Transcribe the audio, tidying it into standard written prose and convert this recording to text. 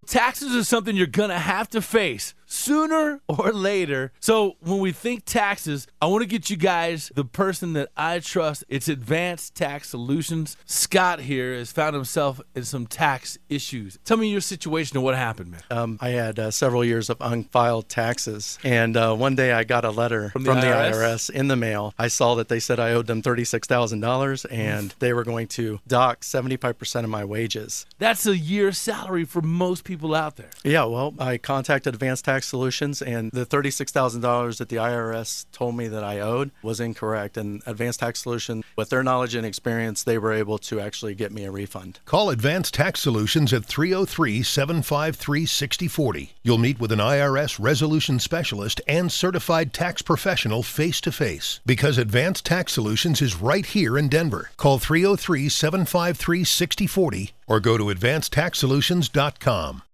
Taxes are something you're going to have to face sooner or later. So when we think taxes, I want to get you guys the person that I trust. It's Advanced Tax Solutions. Scott here has found himself in some tax issues. Tell me your situation and what happened, man. I had several years of unfiled taxes, and one day I got a letter from the IRS in the mail. I saw that they said I owed them $36,000, and they were going to dock 75% of my wages. That's a year's salary for most people out there. Yeah, well, I contacted Advanced Tax Solutions, and the $36,000 that the IRS told me that I owed was incorrect. And Advanced Tax Solutions, with their knowledge and experience, they were able to actually get me a refund. Call Advanced Tax Solutions at 303-753-6040. You'll meet with an IRS resolution specialist and certified tax professional face-to-face, because Advanced Tax Solutions is right here in Denver. Call 303-753-6040 or go to advancedtaxsolutions.com.